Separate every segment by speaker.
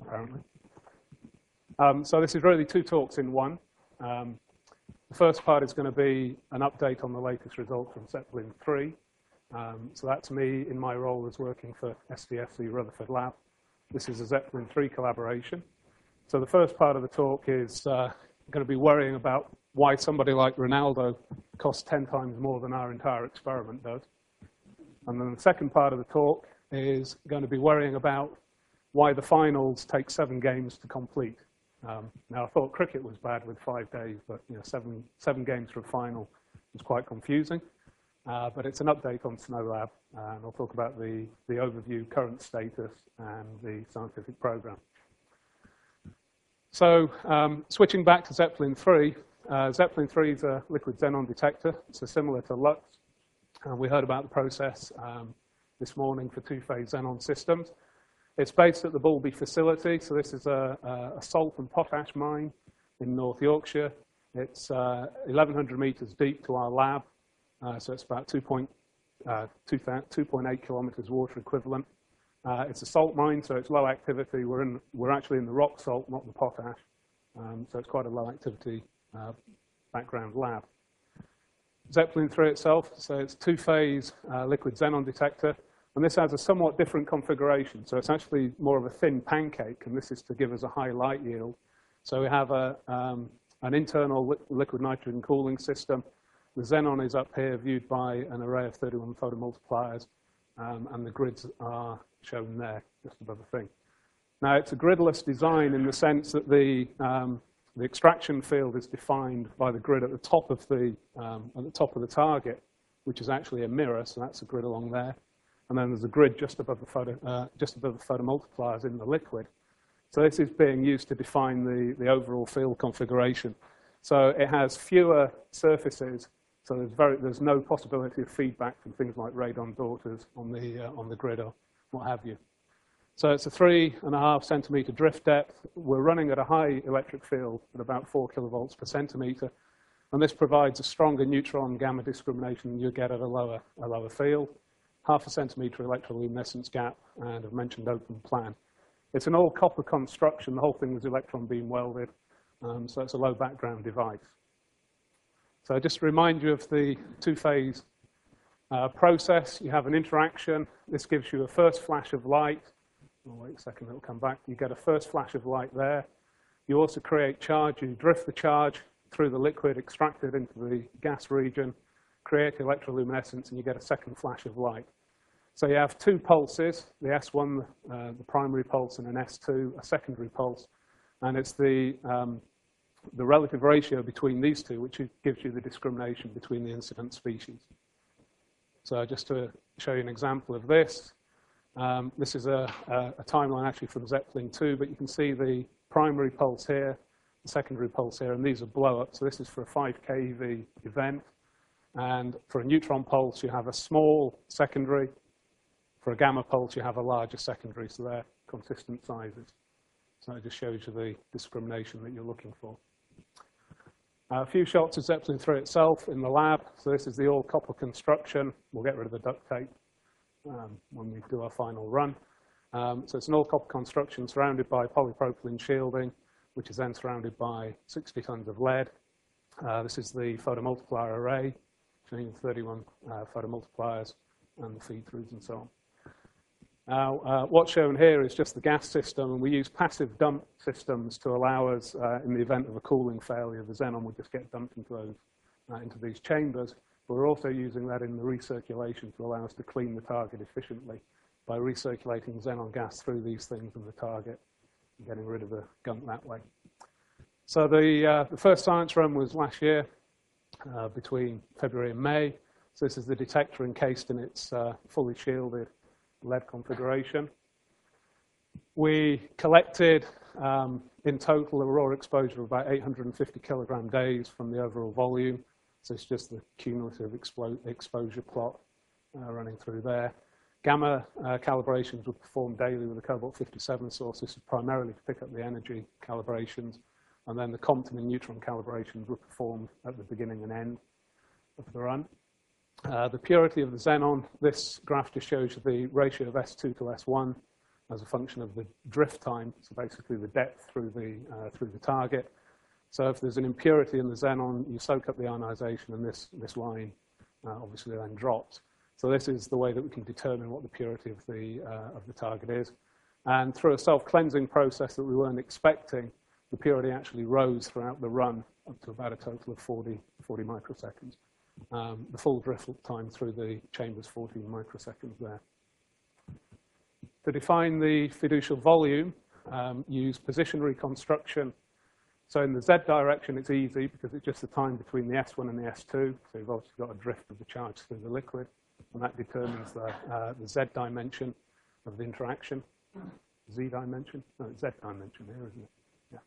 Speaker 1: apparently. So this is really two talks in one. The first part is going to be an update on the latest results from Zeppelin 3. So that's me in my role as working for SDSC Rutherford Lab. This is a Zeppelin 3 collaboration. So the first part of the talk is going to be worrying about why somebody like Ronaldo costs 10 times more than our entire experiment does. And then the second part of the talk is going to be worrying about why the finals take 7 games to complete. Now, I thought cricket was bad with 5 days, but seven games for a final is quite confusing. But it's an update on SNOLAB, and I'll talk about the overview, current status, and the scientific program. So switching back to Zeppelin 3, Zeppelin 3 is a liquid xenon detector. So similar to LUX. We heard about the process this morning for two-phase xenon systems. It's based at the Boulby facility. So this is a salt and potash mine in North Yorkshire. It's 1,100 meters deep to our lab. So it's about 2.8 kilometers water equivalent. It's a salt mine, so it's low activity. We're actually in the rock salt, not the potash. So it's quite a low activity background lab. Zeppelin 3 itself, so it's two-phase liquid xenon detector. And this has a somewhat different configuration. So it's actually more of a thin pancake, and this is to give us a high light yield. So we have an internal liquid nitrogen cooling system. The xenon is up here viewed by an array of 31 photomultipliers, and the grids are shown there, just above the thing. Now, it's a gridless design in the sense that the extraction field is defined by the grid at the top of the target, which is actually a mirror, so that's a grid along there. And then there's a grid just above the photomultipliers in the liquid. So this is being used to define the overall field configuration. So it has fewer surfaces, so there's no possibility of feedback from things like radon daughters on the grid or what have you. So it's a 3.5 centimeter drift depth. We're running at a high electric field at about 4 kilovolts per centimeter, and this provides a stronger neutron gamma discrimination than you get at a lower field. 0.5 centimeter electroluminescence gap, and I've mentioned open plan. It's an all copper construction. The whole thing was electron beam welded, so it's a low background device. So just to remind you of the two-phase process, you have an interaction. This gives you a first flash of light. Oh, wait a second, it'll come back. You get a first flash of light there. You also create charge. You drift the charge through the liquid, extract it into the gas region, create electroluminescence, and you get a second flash of light. So you have 2 pulses, the S1, the primary pulse, and an S2, a secondary pulse. And it's the relative ratio between these two which gives you the discrimination between the incident species. So just to show you an example of this, this is a timeline actually from Zeppelin 2, but you can see the primary pulse here, the secondary pulse here, and these are blow-ups. So this is for a 5 keV event. And for a neutron pulse, you have a small secondary. For a gamma pulse, you have a larger secondary, so they're consistent sizes. So it just shows you the discrimination that you're looking for. A few shots of Zeppelin 3 itself in the lab. So this is the all-copper construction. We'll get rid of the duct tape when we do our final run. So it's an all-copper construction surrounded by polypropylene shielding, which is then surrounded by 60 tons of lead. This is the photomultiplier array, showing 31 photomultipliers and the feed-throughs and so on. Now, what's shown here is just the gas system, and we use passive dump systems to allow us, in the event of a cooling failure, the xenon would just get dumped into these chambers. But we're also using that in the recirculation to allow us to clean the target efficiently by recirculating xenon gas through these things in the target and getting rid of the gunk that way. So the first science run was last year, between February and May. So this is the detector encased in its fully shielded lead configuration. We collected, in total, a raw exposure of about 850 kilogram days from the overall volume. So it's just the cumulative exposure plot running through there. Gamma calibrations were performed daily with the cobalt-57 source. This is primarily to pick up the energy calibrations. And then the Compton and neutron calibrations were performed at the beginning and end of the run. The purity of the xenon, this graph just shows you the ratio of S2 to S1. as a function of the drift time, so basically the depth through the target. So if there's an impurity in the xenon, you soak up the ionization, and this line obviously then drops. So this is the way that we can determine what the purity of the target is. And through a self-cleansing process that we weren't expecting, the purity actually rose throughout the run up to about a total of 40 microseconds. The full drift time through the chamber is 14 microseconds there. To define the fiducial volume, use position reconstruction. So in the Z direction, it's easy because it's just the time between the S1 and the S2. So you've obviously got a drift of the charge through the liquid, and that determines the Z dimension of the interaction. Z dimension? No, it's Z dimension here, isn't it?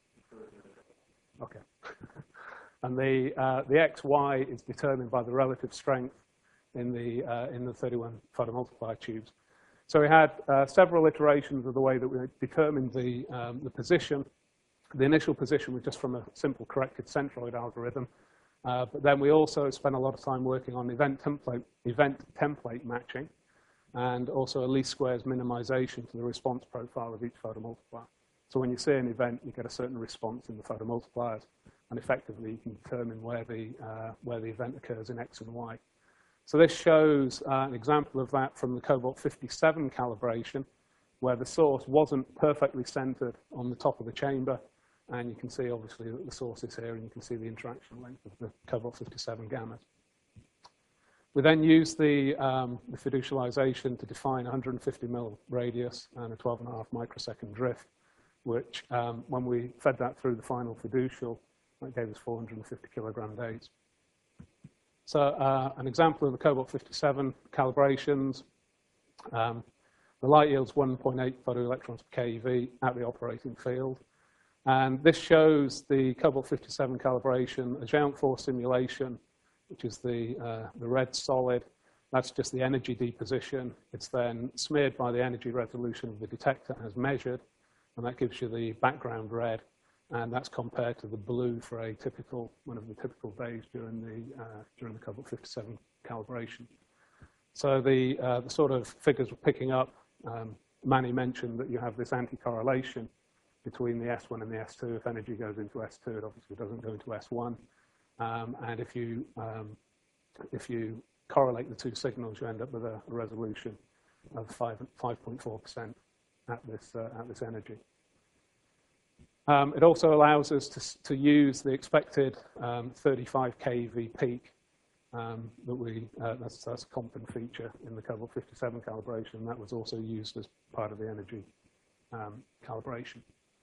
Speaker 1: Yeah. Okay. And the XY is determined by the relative strength in the 31 photomultiplier tubes. So we had several iterations of the way that we determined the position. The initial position was just from a simple corrected centroid algorithm. But then we also spent a lot of time working on event template matching, and also a least squares minimization to the response profile of each photomultiplier. So when you see an event, you get a certain response in the photomultipliers, and effectively you can determine where the event occurs in X and Y. So this shows an example of that from the Cobalt 57 calibration, where the source wasn't perfectly centered on the top of the chamber. And you can see, obviously, that the source is here, and you can see the interaction length of the Cobalt 57 gammas. We then used the fiducialization to define 150 mil radius and a 12.5 microsecond drift, which, when we fed that through the final fiducial, that gave us 450 kilogram days. So an example of the Cobalt 57 calibrations. The light yields 1.8 photoelectrons per keV at the operating field. And this shows the Cobalt 57 calibration, a Géant 4 simulation, which is the red solid. That's just the energy deposition. It's then smeared by the energy resolution of the detector as measured, and that gives you the background red. And that's compared to the blue for one of the typical days during the Cobalt 57 calibration. So the sort of figures we're picking up, Manny mentioned that you have this anti-correlation between the S1 and the S2. If energy goes into S2, it obviously doesn't go into S1. And if you correlate the two signals, you end up with a resolution of 5.4% at this energy. It also allows us to use the expected 35 keV peak that's a common feature in the Cobalt 57 calibration. And that was also used as part of the energy calibration.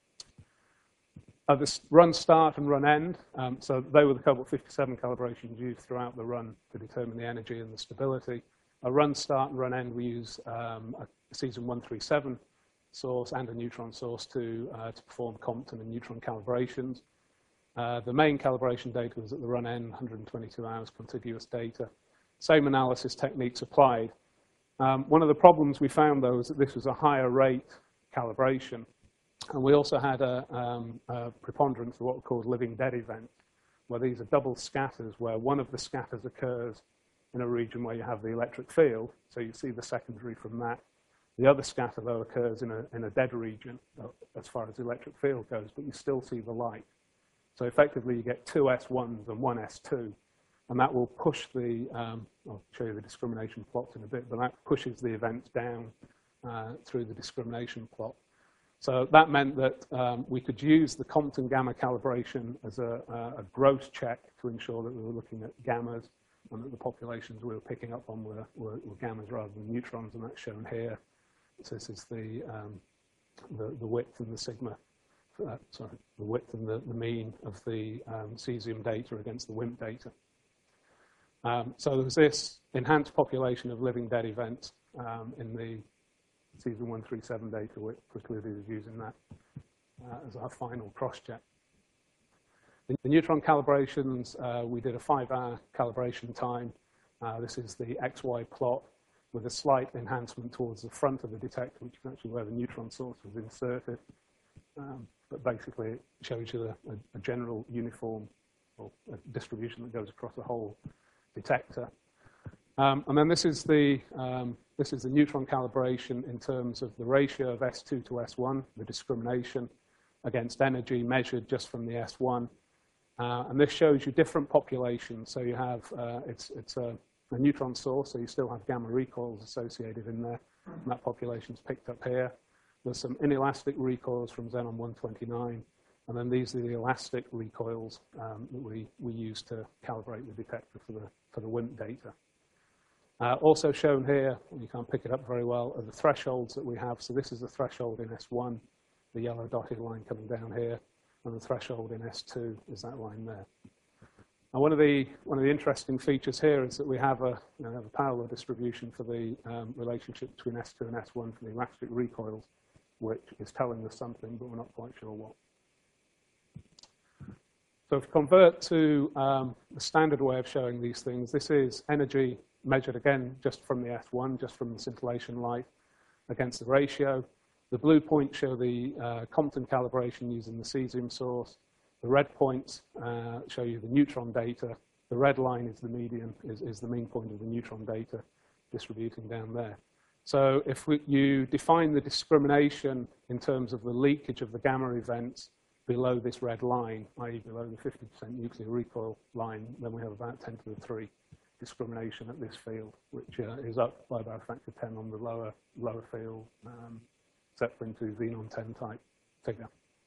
Speaker 1: This run start and run end, so they were the Cobalt 57 calibrations used throughout the run to determine the energy and the stability. A run start and run end, we use a cesium 137 source and a neutron source to perform Compton and neutron calibrations. The main calibration data was at the run end, 122 hours contiguous data. Same analysis techniques applied. One of the problems we found, though, is that this was a higher rate calibration. And we also had a preponderance of what we called living dead events, where these are double scatters, where one of the scatters occurs in a region where you have the electric field. So you see the secondary from that. The other scatter, though, occurs in a dead region as far as the electric field goes, but you still see the light. So effectively, you get two S1s and one S2, and that will push I'll show you the discrimination plots in a bit, but that pushes the events down through the discrimination plot. So that meant that we could use the Compton gamma calibration as a gross check to ensure that we were looking at gammas and that the populations we were picking up on were gammas rather than neutrons, and that's shown here. So this is the width and the sigma, the width and the mean of the cesium data against the WIMP data. So there was this enhanced population of living dead events in the cesium 137 data, which Preclude is using that as our final cross-check. In the neutron calibrations, we did a 5-hour calibration time. This is the XY plot with a slight enhancement towards the front of the detector, which is actually where the neutron source was inserted. But basically, it shows you a general uniform or a distribution that goes across the whole detector. And then this is the This is the neutron calibration in terms of the ratio of S2 to S1, the discrimination against energy measured just from the S1. And this shows you different populations. So you have, it's a neutron source, so you still have gamma recoils associated in there. And that population's picked up here. There's some inelastic recoils from xenon 129. And then these are the elastic recoils that we use to calibrate the detector for the WIMP data. Also shown here, you can't pick it up very well, are the thresholds that we have. So this is the threshold in S1, the yellow dotted line coming down here, and the threshold in S2 is that line there. Now, one of the interesting features here is that we have a parallel distribution for the relationship between S2 and S1 for the elastic recoils, which is telling us something, but we're not quite sure what. So if we convert to the standard way of showing these things, this is energy measured again just from the S1, just from the scintillation light against the ratio. The blue points show the Compton calibration using the cesium source. The red points show you the neutron data. The red line is the median, is the mean point of the neutron data distributing down there. So if you define the discrimination in terms of the leakage of the gamma events below this red line, i.e. below the 50% nuclear recoil line, then we have about 10 to the 3 discrimination at this field, which is up by about a factor 10 on the lower field, except into xenon 10 type figure.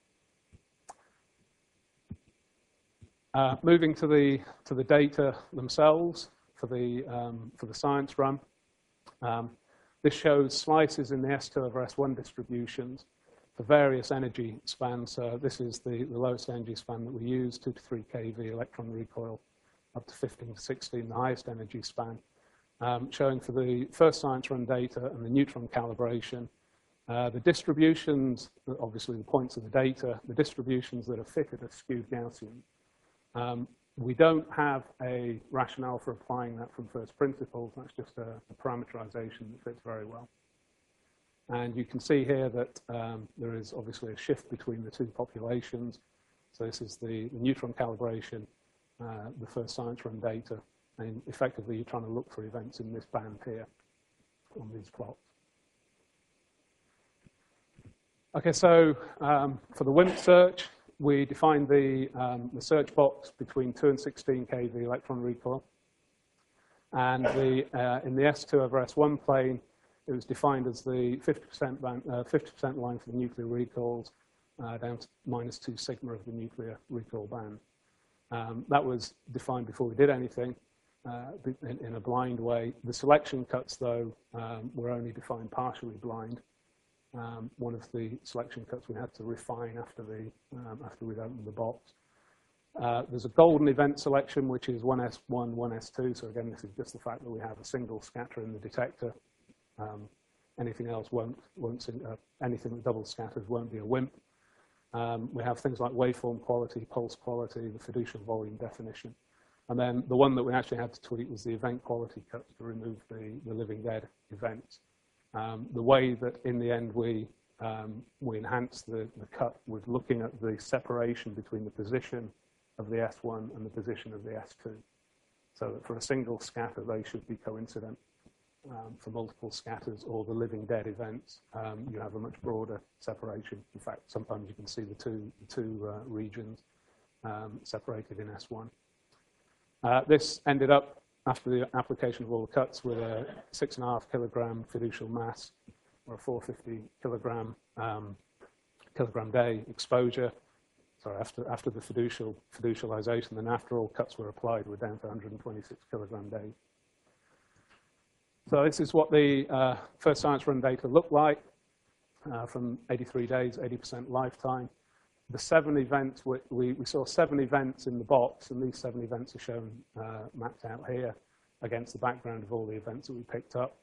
Speaker 1: Moving to the data themselves for the science run. This shows slices in the S2 over S1 distributions for various energy spans. This is the lowest energy span that we use, 2 to 3 kV electron recoil, up to 15 to 16, the highest energy span, showing for the first science run data and the neutron calibration. The distributions, obviously the points of the data, the distributions that are fitted are skewed Gaussian. We don't have a rationale for applying that from first principles. That's just a parameterization that fits very well. And you can see here that there is obviously a shift between the two populations. So this is the neutron calibration, the first science run data, and effectively you're trying to look for events in this band here on these plots. Okay, so for the WIMP search, we defined the search box between 2 and 16 kV electron recoil. And in the S2 over S1 plane, it was defined as the 50% line for the nuclear recoils down to -2 sigma of the nuclear recoil band. That was defined before we did anything in a blind way. The selection cuts, though, were only defined partially blind. One of the selection cuts we had to refine after we'd opened the box. There's a golden event selection, which is 1S1, 1S2. So again, this is just the fact that we have a single scatter in the detector. Anything else anything that double scatters won't be a WIMP. We have things like waveform quality, pulse quality, the fiducial volume definition. And then the one that we actually had to tweak was the event quality cuts to remove the living dead events. The way that in the end we enhanced the cut was looking at the separation between the position of the S1 and the position of the S2. So that for a single scatter, they should be coincident. For multiple scatters or the living dead events, you have a much broader separation. In fact, sometimes you can see the two regions separated in S1. This ended up, after the application of all the cuts, with a 6.5 kilogram fiducial mass, or a 450 kilogram day exposure. Sorry, after the fiducialization, then after all cuts were applied, we're down to 126 kilogram days. So this is what the first science run data looked like from 83 days, 80% lifetime. The 7 events, we saw 7 events in the box, and these 7 events are shown mapped out here against the background of all the events that we picked up.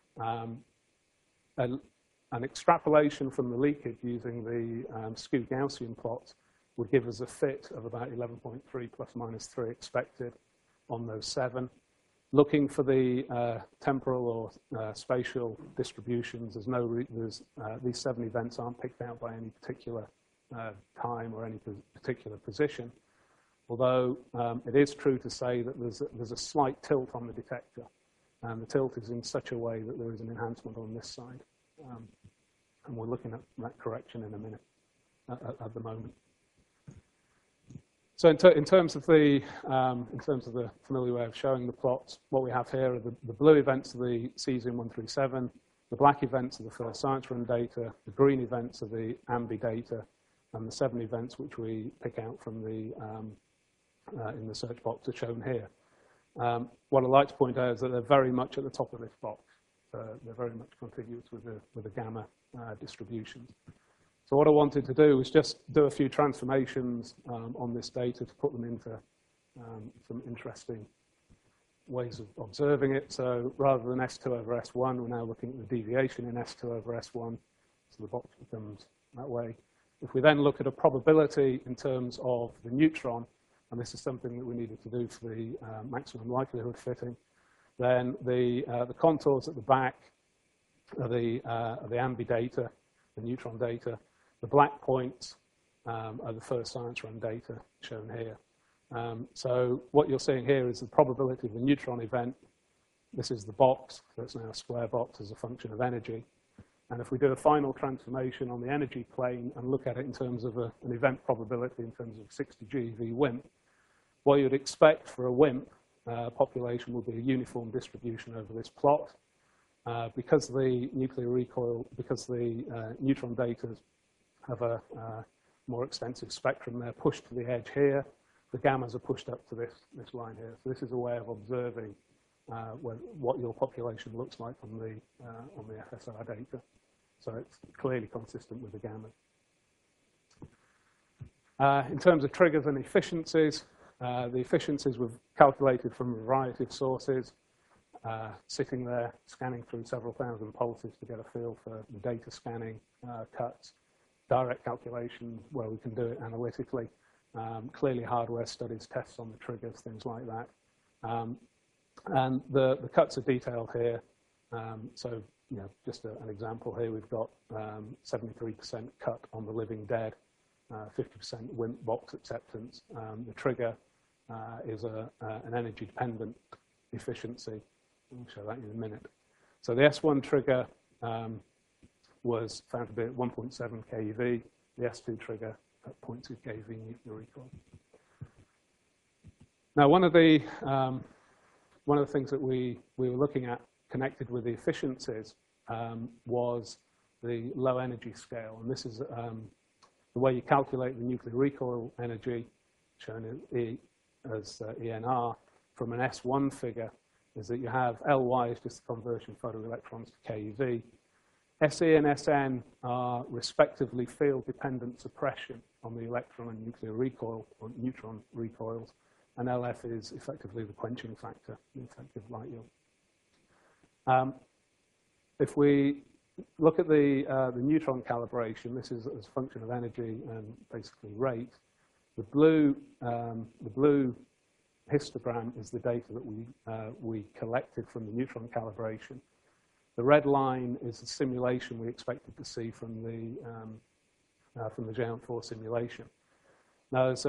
Speaker 1: An extrapolation from the leakage using the skewed Gaussian plots would give us a fit of about 11.3 plus minus 3 expected on those 7. Looking for the temporal or spatial distributions, these 7 events aren't picked out by any particular time or any particular position. Although it is true to say that there's a slight tilt on the detector. and the tilt is in such a way that there is an enhancement on this side. And we're looking at that correction in a minute at the moment. So in terms of the familiar way of showing the plots, what we have here are the blue events of the cesium-137, the black events are the first science run data, the green events are the AMBI data, and the 7 events which we pick out from the in the search box are shown here. What I'd like to point out is that they're very much at the top of this box. They're very much contiguous with the gamma distributions. So what I wanted to do was just do a few transformations on this data to put them into some interesting ways of observing it. So rather than S2 over S1, we're now looking at the deviation in S2 over S1. So the box becomes that way. If we then look at a probability in terms of the neutron, and this is something that we needed to do for the maximum likelihood fitting, then the contours at the back are the AMBI data, the neutron data. The black points are the first science run data shown here. So what you're seeing here is the probability of a neutron event. This is the box, so it's now a square box as a function of energy. And if we do a final transformation on the energy plane and look at it in terms of an event probability in terms of 60 GeV WIMP, what you'd expect for a WIMP population would be a uniform distribution over this plot. Because the nuclear recoil, because the neutron data have a more extensive spectrum, they're pushed to the edge here. The gammas are pushed up to this line here. So this is a way of observing what your population looks like on the FSR data. So it's clearly consistent with the gammas. In terms of triggers and efficiencies, the efficiencies were calculated from a variety of sources, sitting there scanning through several thousand pulses to get a feel for the data scanning cuts, direct calculation where we can do it analytically, clearly hardware studies, tests on the triggers, things like that. And the cuts are detailed here. So, you know, just an example here, we've got 73% cut on the living dead, 50% WIMP box acceptance. The trigger is an energy-dependent efficiency. I'll show that in a minute. So the S1 trigger was found to be at 1.7 keV. The S2 trigger at 0.2 keV nuclear recoil. Now, one of the things that we were looking at connected with the efficiencies was the low energy scale, and this is the way you calculate the nuclear recoil energy, shown as ENR, from an S1 figure, is that you have Ly is just the conversion of photoelectrons to keV. SE and SN are respectively field-dependent suppression on the electron and nuclear recoil, or neutron recoils, and LF is effectively the quenching factor, the effective light yield. If we look at the neutron calibration, this is as a function of energy and basically rate. The blue histogram is the data that we collected from the neutron calibration. The red line is the simulation we expected to see from the JM4 simulation. Now, there's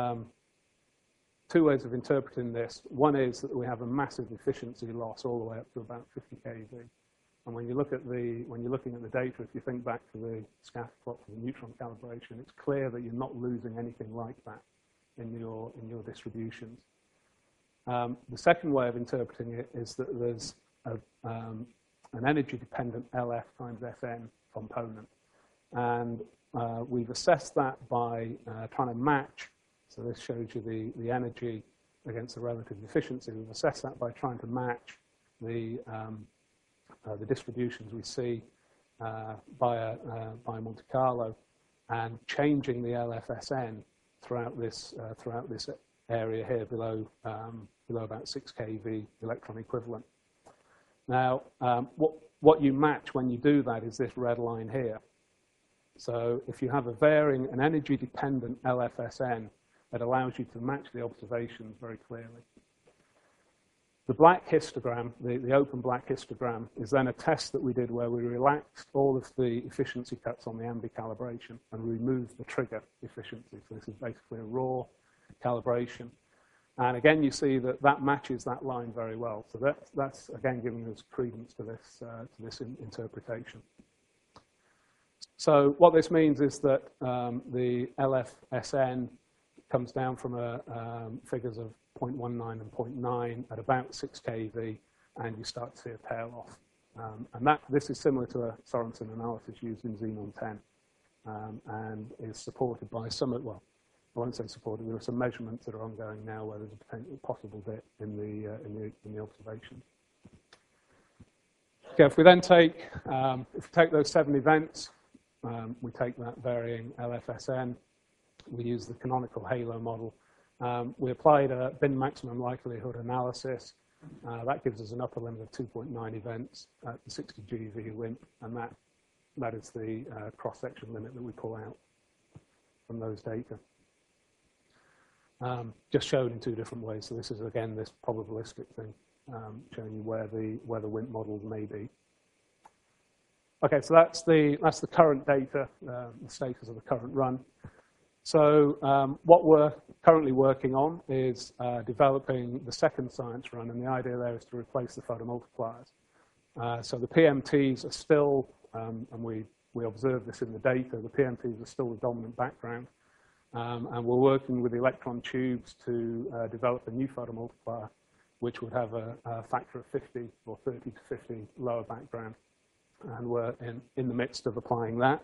Speaker 1: two ways of interpreting this. One is that we have a massive efficiency loss all the way up to about 50 keV. And when you're looking at the data, if you think back to the scatter plot for the neutron calibration, it's clear that you're not losing anything like that in your distributions. The second way of interpreting it is that there's an energy-dependent LF times Sn component, and we've assessed that by trying to match. So this shows you the energy against the relative efficiency. We've assessed that by trying to match the distributions we see by Monte Carlo, and changing the LFSN throughout this area here below about 6 keV electron equivalent. Now, what you match when you do that is this red line here. So if you have an energy-dependent LFSN, it allows you to match the observations very clearly. The black histogram, the open black histogram, is then a test that we did where we relaxed all of the efficiency cuts on the AMBI calibration and removed the trigger efficiency. So this is basically a raw calibration. And again, you see that that matches that line very well. So that's again giving us credence to this interpretation. So what this means is that the LFSN comes down from figures of 0.19 and 0.9 at about 6 kV, and you start to see a tail off. And this is similar to a Sorensen analysis used in Xenon 10, and is supported by some, well, I won't say supported, there are some measurements that are ongoing now where there's a potential possible dip in the observation. Okay, if we then take, those 7 events, we take that varying LFSN, we use the canonical halo model. We applied a bin maximum likelihood analysis. That gives us an upper limit of 2.9 events at the 60 GeV WIMP, and that is the cross-section limit that we pull out from those data. Just shown in 2 different ways. So this is, again, this probabilistic thing, showing you where the WIMP model may be. Okay, so that's the current data, the status of the current run. So what we're currently working on is developing the second science run, and the idea there is to replace the photomultipliers. So the PMTs are still, and we observe this in the data, the PMTs are still the dominant background. And we're working with electron tubes to develop a new photomultiplier, which would have a factor of 50 or 30 to 50 lower background. And we're in the midst of applying that.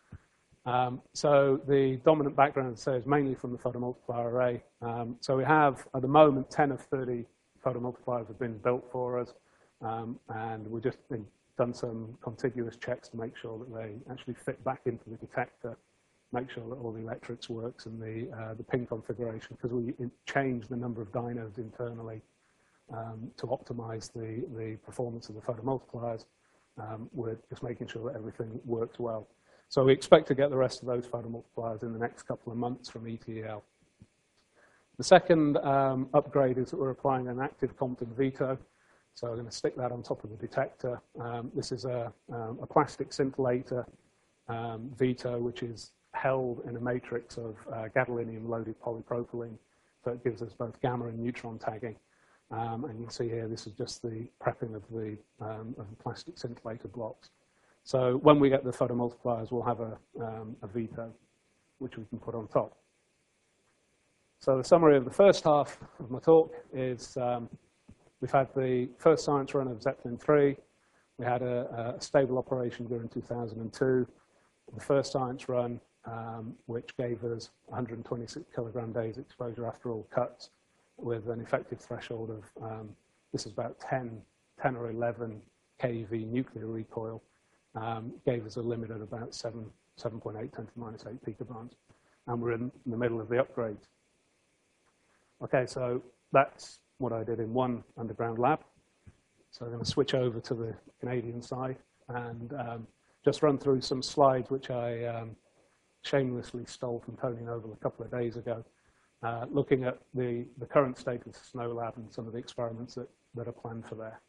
Speaker 1: So the dominant background, say, is mainly from the photomultiplier array. So we have, at the moment, 10 of 30 photomultipliers have been built for us. And we've just done some contiguous checks to make sure that they actually fit back into the detector, make sure that all the electrics works and the pin configuration, because we change the number of diodes internally to optimize the performance of the photomultipliers. We're just making sure that everything works well. So we expect to get the rest of those photomultipliers in the next couple of months from ETEL. The second upgrade is that we're applying an active Compton veto. So we're going to stick that on top of the detector. This is a plastic scintillator veto, which is held in a matrix of gadolinium-loaded polypropylene. So it gives us both gamma and neutron tagging. And you can see here, this is just the prepping of the plastic scintillator blocks. So when we get the photomultipliers, we'll have a veto, which we can put on top. So the summary of the first half of my talk is we've had the first science run of Zeppelin-3. We had a stable operation during 2002. The first science run, which gave us 126 kilogram days exposure after all cuts, with an effective threshold of, this is about 10 or 11 keV nuclear recoil, gave us a limit of about 7.8 10 to the minus 8 picograms. And we're in the middle of the upgrade. Okay, so that's what I did in one underground lab. So I'm going to switch over to the Canadian side and just run through some slides which I shamelessly stole from Tony Noble a couple of days ago, looking at the current status of SNOLAB and some of the experiments that are planned for there.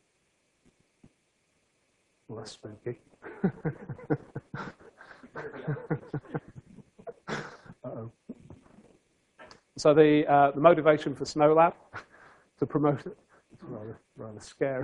Speaker 1: Well, that's spooky. Uh-oh. So the motivation for SNOLAB, to promote it, it's rather scary,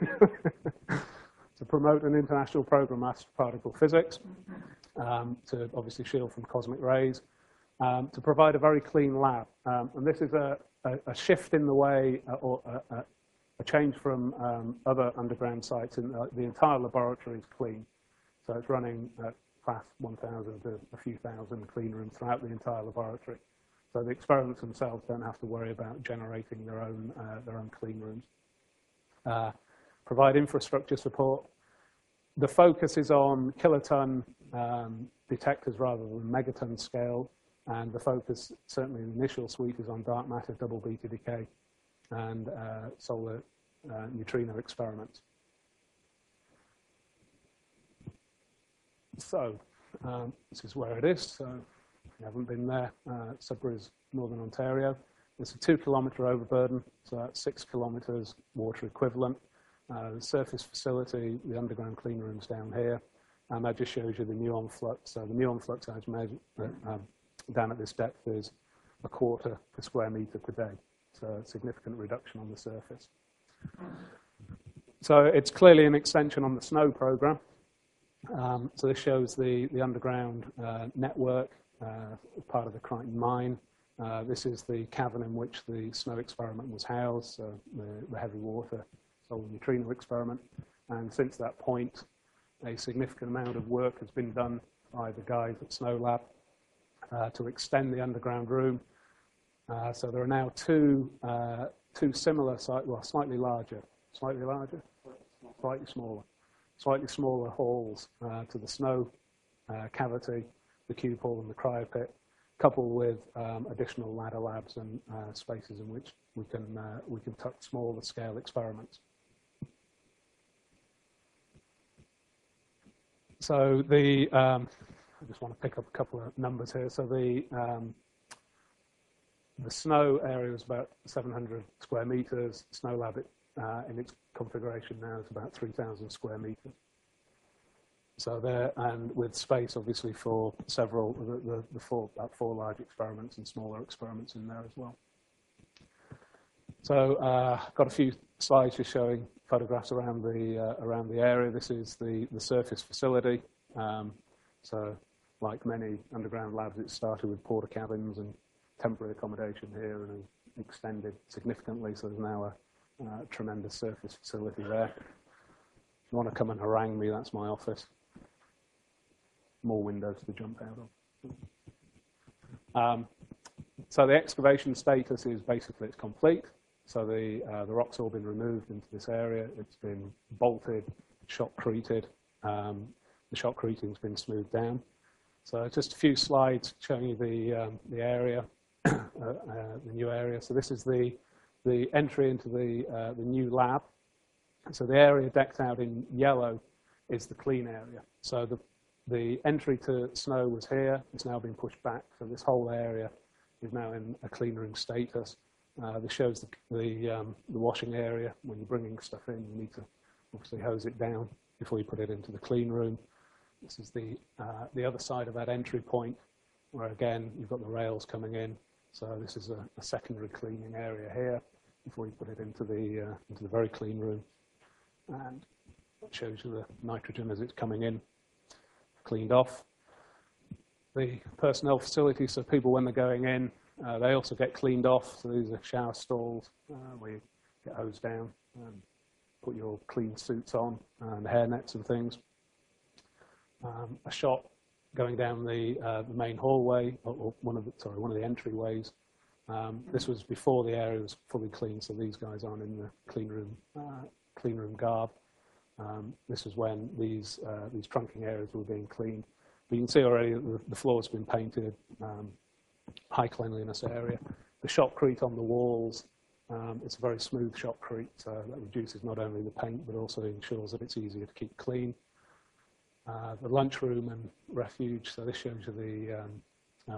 Speaker 1: to promote an international program of astroparticle physics, to obviously shield from cosmic rays, to provide a very clean lab. And this is a shift in the way, or a change from other underground sites. In the entire laboratory is clean. So it's running at class 1,000 to a few thousand clean rooms throughout the entire laboratory. So the experiments themselves don't have to worry about generating their own clean rooms. Provide infrastructure support. The focus is on kiloton detectors rather than megaton scale, and the focus, certainly in the initial suite, is on dark matter double beta decay and solar neutrino experiments. So this is where it is. So if you haven't been there, Sudbury is Northern Ontario. It's a 2-kilometre overburden, so that's 6 kilometres water equivalent. The surface facility, the underground clean rooms down here, and that just shows you the muon flux. So the muon flux as measured down at this depth is 1/4 per square metre per day. So a significant reduction on the surface. So it's clearly an extension on the SNO program. So this shows the underground network, part of the Crichton mine. This is the cavern in which the SNO experiment was housed, so the heavy water solar neutrino experiment. And since that point, a significant amount of work has been done by the guys at SNO Lab to extend the underground room. So there are now two similar, slightly larger, slightly smaller halls to the SNO cavity, the cube hall and the cryopit, coupled with additional ladder labs and spaces in which we can tuck smaller scale experiments. So I just want to pick up a couple of numbers here. So the SNO area is about 700 square meters. SNO Lab in its configuration now is about 3,000 square meters. So there, and with space obviously for several, about four large experiments and smaller experiments in there as well. So got a few slides just showing photographs around the area. This is the surface facility. So like many underground labs, it started with porta cabins and temporary accommodation here and has extended significantly. So there's now a tremendous surface facility there. If you want to come and harangue me, that's my office. More windows to jump out of. So the excavation status is basically it's complete. So the rock's all been removed into this area. It's been bolted, shotcreted. The shotcreting's been smoothed down. So just a few slides showing you the area, the new area. So this is the entry into the new lab. So the area decked out in yellow is the clean area. So the entry to SNO was here. It's now been pushed back. So this whole area is now in a clean room status. This shows the washing area. When you're bringing stuff in, you need to obviously hose it down before you put it into the clean room. This is the other side of that entry point, where again you've got the rails coming in. So this is a secondary cleaning area here before you put it into the very clean room. And it shows you the nitrogen as it's coming in, cleaned off. The personnel facilities, so people when they're going in, they also get cleaned off. So these are shower stalls where you get hosed down and put your clean suits on and hairnets and things. A shot going down the main hallway, or one of the entryways. This was before the area was fully clean, so these guys aren't in the clean room garb. This is when these trunking areas were being cleaned. But you can see already the floor's been painted, high cleanliness area. The shotcrete on the walls, it's a very smooth shotcrete, so that reduces not only the paint, but also ensures that it's easier to keep clean. The lunchroom and refuge, so this shows you the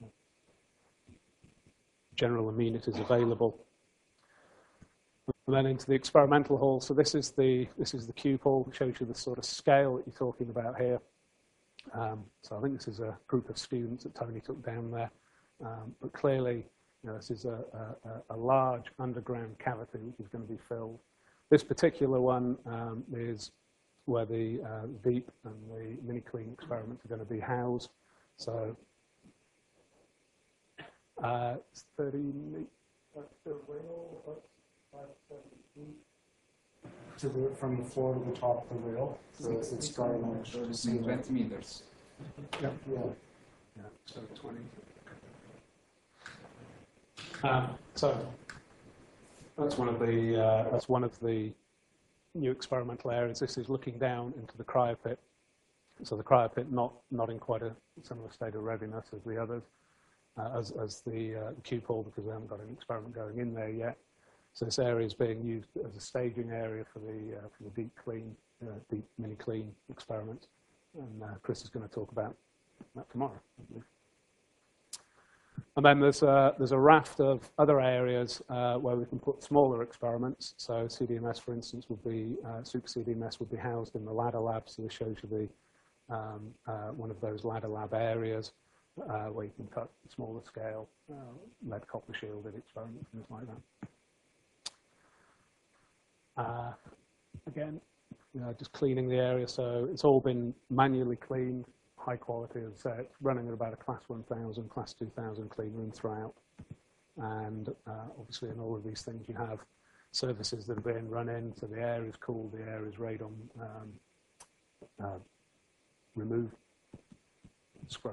Speaker 1: general amenities available. And then into the experimental hall. So this is the cube hall. It shows you the sort of scale that you're talking about here. So I think this is a group of students that Tony took down there. But clearly, this is a large underground cavity which is going to be filled. This particular one is where the Veep and the mini clean experiments are going to be housed. So it's 30 meters.
Speaker 2: From the floor to the top of the rail. So it's dry enough to see
Speaker 3: 20 meters.
Speaker 2: Yep. Yeah.
Speaker 1: So 20. So that's one of the new experimental areas. This is looking down into the cryopit. So the cryopit not in quite a similar state of readiness as the others, as the cube hall, because we haven't got an experiment going in there yet. So this area is being used as a staging area for the deep mini clean experiment, and Chris is going to talk about that tomorrow, I believe. And then there's a raft of other areas where we can put smaller experiments. So CDMS, for instance, Super CDMS would be housed in the ladder lab. So this shows you one of those ladder lab areas. where you can cut smaller scale lead copper shielded experiments, things like that. Again, just cleaning the area, so it's all been manually cleaned, high quality, as I say, it's running at about a class 1000, class 2000 clean room throughout. And obviously in all of these things you have services that are being run in, so the air is cooled, the air is radon removed, scrub.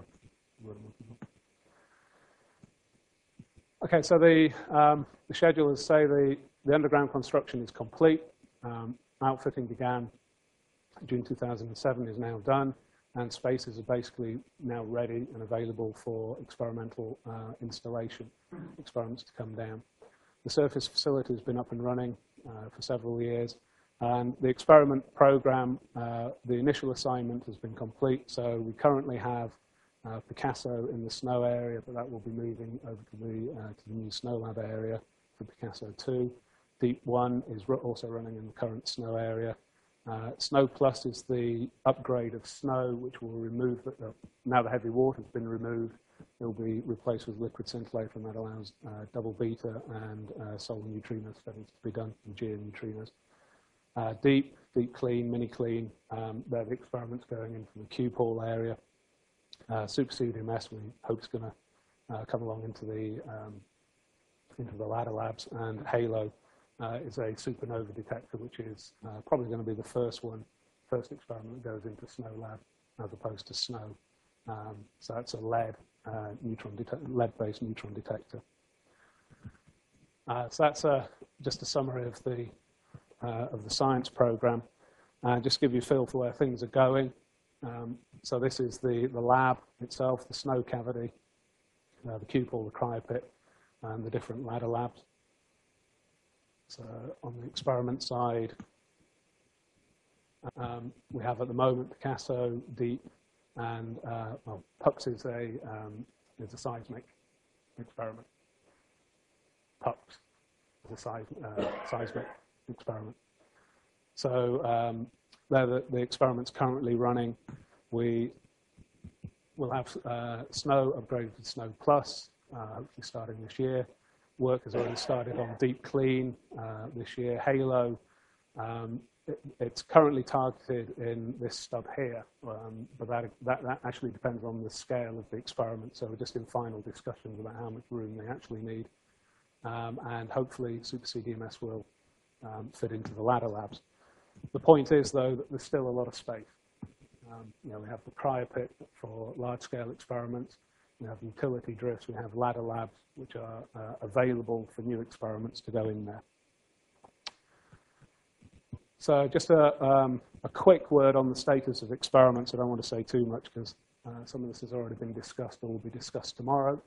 Speaker 1: Okay, so the schedule is, say, the underground construction is complete. Outfitting began June 2007, is now done, and spaces are basically now ready and available for experimental installation, experiments to come down. The surface facility has been up and running for several years, and the experiment program, the initial assignment has been complete, so we currently have Picasso in the snow area, but that will be moving over to the new snow lab area for Picasso 2. Deep 1 is also running in the current snow area. Snow Plus is the upgrade of snow, which will remove, now the heavy water has been removed, it will be replaced with liquid scintillator, and that allows double beta and solar neutrino studies to be done, and geoneutrinos. Deep Clean, Mini Clean, they're the experiments going into the Q-Pole area. Super CDMS, we hope is going to come along into the ladder labs, and Halo is a supernova detector, which is probably going to be the first experiment that goes into snow lab as opposed to snow. So that's a lead-based neutron detector. So that's just a summary of the science program. Just to give you a feel for where things are going. So this is the lab itself, the snow cavity, the Q-Pole, the cryopit, and the different ladder labs. So on the experiment side, we have at the moment Picasso, Deep, and PUX is a seismic experiment. PUX is a seismic experiment. So they're the experiments currently running. We will have snow upgraded to Snow Plus, hopefully starting this year. Work has already started on Deep Clean this year. Halo, it's currently targeted in this stub here, but that actually depends on the scale of the experiment. So we're just in final discussions about how much room they actually need. And hopefully Super CDMS will fit into the ladder labs. The point is, though, that there's still a lot of space. We have the cryopit for large-scale experiments. We have utility drifts. We have ladder labs, which are available for new experiments to go in there. So just a quick word on the status of experiments. I don't want to say too much because some of this has already been discussed or will be discussed tomorrow.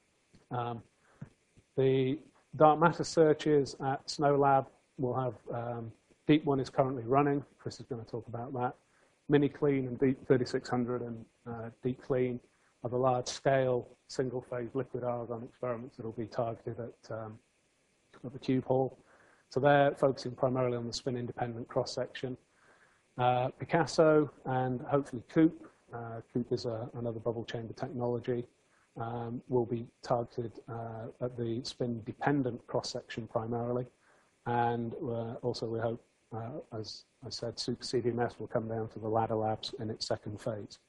Speaker 1: The dark matter searches at Snow Lab will have Deep 1 is currently running. Chris is going to talk about that. Mini Clean and Deep 3600 and Deep Clean are the large-scale single-phase liquid argon experiments that will be targeted at the Q-Pole. So they're focusing primarily on the spin-independent cross-section. Picasso and hopefully COOP. COOP is another bubble chamber technology. Will be targeted at the spin-dependent cross-section primarily. And also we hope, as I said, Super CDMS will come down to the ladder labs in its second phase.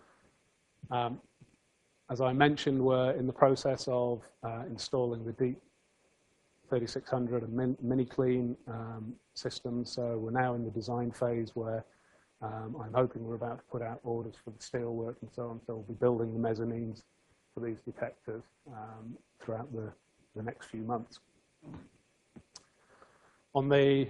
Speaker 1: As I mentioned, we're in the process of installing the Deep 3600 and Mini Clean systems. So we're now in the design phase where I'm hoping we're about to put out orders for the steel work and so on. So we'll be building the mezzanines for these detectors throughout the next few months. On the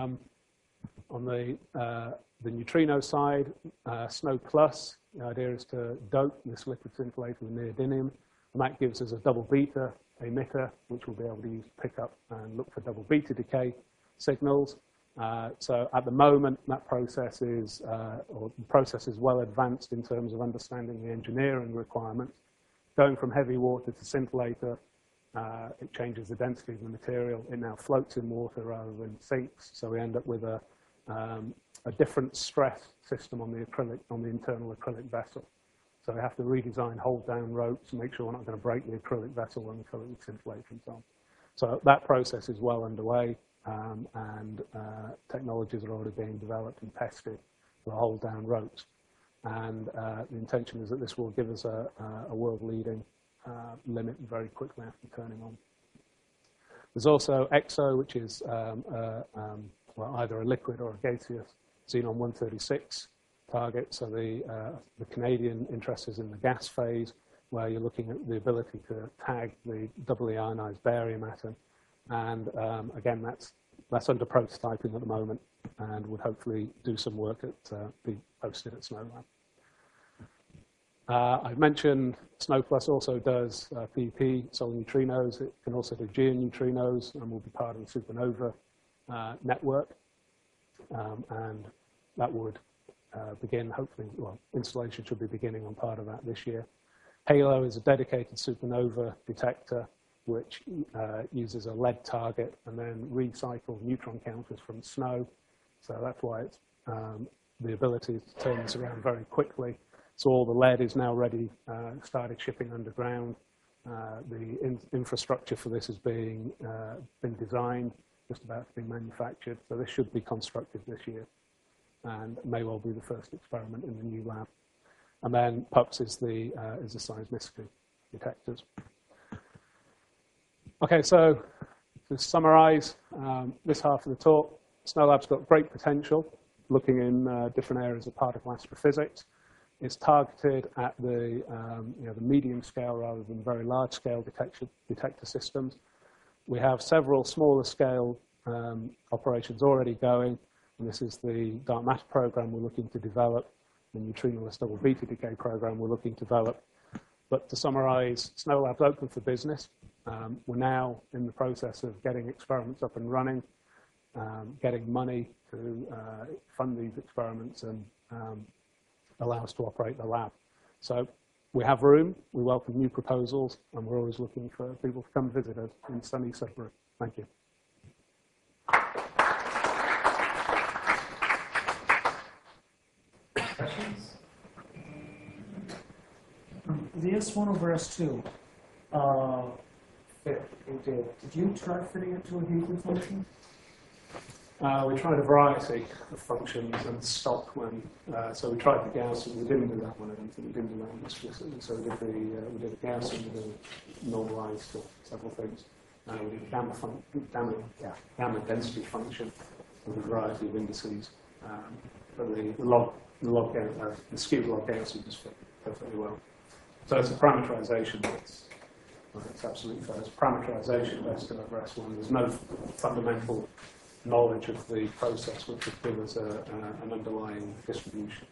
Speaker 1: neutrino side, Snow Plus, the idea is to dope this liquid scintillator with neodymium, and that gives us a double beta emitter, which we'll be able to use to pick up and look for double beta decay signals. So at the moment, that process is, or the process is well advanced in terms of understanding the engineering requirements. Going from heavy water to scintillator, it changes the density of the material. It now floats in water rather than sinks, so we end up with a different stress system on the internal acrylic vessel. So we have to redesign hold-down ropes to make sure we're not going to break the acrylic vessel when we fill it with tinplate and so on. So that process is well underway, and technologies are already being developed and tested for hold-down ropes. And the intention is that this will give us a world-leading limit very quickly after turning on. There's also EXO, which is well, either a liquid or a gaseous xenon-136 target. So the Canadian interest is in the gas phase, where you're looking at the ability to tag the doubly ionized barium atom. And again, that's under prototyping at the moment, and would hopefully do some work be posted at SNOLAB. I've mentioned SNOplus also does PEP, solar neutrinos. It can also do geoneutrinos, and will be part of the supernova network. And that would begin, hopefully, well, installation should be beginning on part of that this year. HALO is a dedicated supernova detector, which uses a lead target and then recycles neutron counters from SNO. So that's why it's the ability to turn this around very quickly. So all the lead is now ready, started shipping underground. The infrastructure for this is been designed, just about to be manufactured. So this should be constructed this year, and may well be the first experiment in the new lab. And then PUPS is the seismicity detectors. Okay, so to summarize this half of the talk, SNOLAB's got great potential, looking in different areas of particle astrophysics. It's targeted at the medium scale rather than very large scale detector systems. We have several smaller scale operations already going, and this is the dark matter program we're looking to develop, the neutrinoless double beta decay program we're looking to develop. But to summarize, SNOLAB's open for business. We're now in the process of getting experiments up and running, getting money to fund these experiments and allow us to operate the lab. So we have room, we welcome new proposals, and we're always looking for people to come visit us in sunny Sudbury. Thank you.
Speaker 2: Questions? The S1 over S2, did you try fitting it to a Hughley function?
Speaker 1: We tried a variety of functions and stopped when, so we tried the Gaussian. We didn't do that one, I don't think we didn't do that one explicitly. So we did a Gaussian with a normalized for several things. We did a gamma density function with a variety of indices. But the skewed log Gaussian just fit perfectly well. So it's a parameterization that's absolutely fair. It's parameterization based on over S1. There's no fundamental knowledge of the process which would give us an underlying distribution.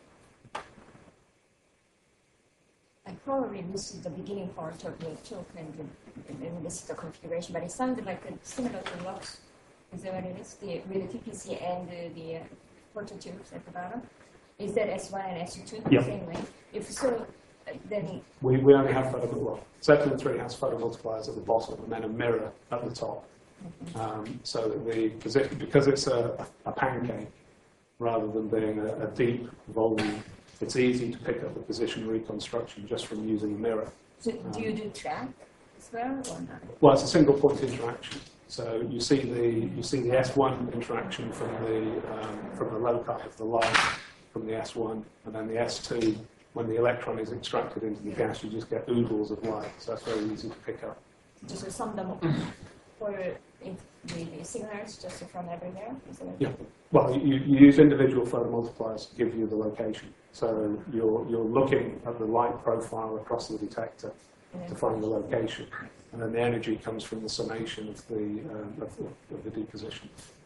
Speaker 3: And probably this is the beginning part of the talk, and this is the configuration, but it sounded like similar to LOX. Is that what it is? With the TPC and the phototubes at the bottom? Is that S1 and S2 the same way? If so, then... We
Speaker 1: only have Zeppelin 3 has photomultipliers at the bottom and then a mirror at the top. So that because it's a pancake, rather than being a deep volume, it's easy to pick up the position reconstruction just from using a mirror.
Speaker 3: So do you do track as well or not?
Speaker 1: Well, it's a single point interaction. So you see the S1 interaction from the loci of the light from the S1, and then the S2. When the electron is extracted into the gas, you just get oodles of light. So that's very easy to pick up.
Speaker 3: Just sum them up for the signals just from everywhere?
Speaker 1: Yeah. Well, you use individual photomultipliers to give you the location. So you're looking at the light profile across the detector to find the location, and then the energy comes from the summation of the deposition.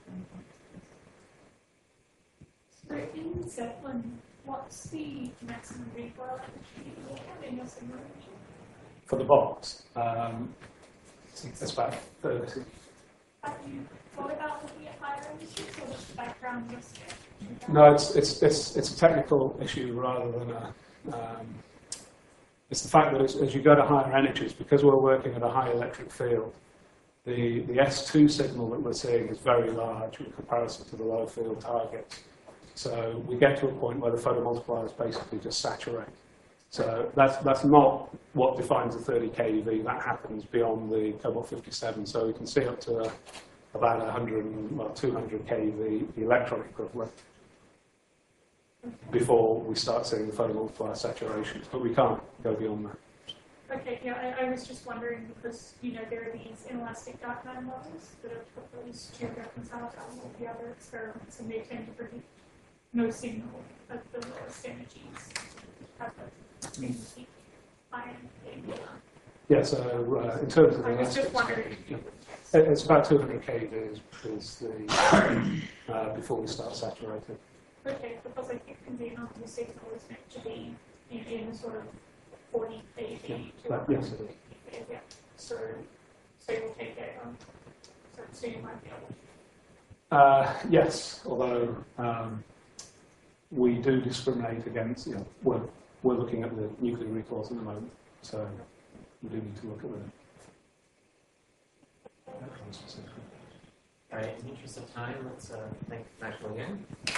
Speaker 4: So in Zeppelin, what's the maximum recoil energy you have in your simulation?
Speaker 1: For the box, it's about 30.
Speaker 4: Have you thought about looking at higher energies, or just the background risk?
Speaker 1: No, it's a technical issue rather than a. It's the fact that as you go to higher energies, because we're working at a high electric field, the S2 signal that we're seeing is very large in comparison to the low field targets. So we get to a point where the photomultipliers basically just saturate. So that's not what defines the 30 keV. That happens beyond the cobalt 57. So we can see up to about 200 keV electron equivalent before we start seeing the photomultiplier saturations. But we can't go beyond that.
Speaker 4: Okay, yeah, I was just wondering because, you know, there are these inelastic dark matter models that are proposed to reconcile to all of the other experiments, and they tend to predict no signal at the lowest energies at the ion thing.
Speaker 1: Yeah, so in terms of the
Speaker 4: I was just
Speaker 1: elastic
Speaker 4: wondering.
Speaker 1: it's about 200 keV is the before we start saturating.
Speaker 4: Okay, because I think the enhancer signal is meant to be in a sort of 40 keV to 100
Speaker 1: Yes, it is.
Speaker 4: keV, yeah. So you'll take it on. So you might be able to.
Speaker 1: Yes, although we do discriminate against, we're looking at the nuclear recoils at the moment, so we do need to look at them.
Speaker 5: All right, in the interest of time, let's thank Maxwell again.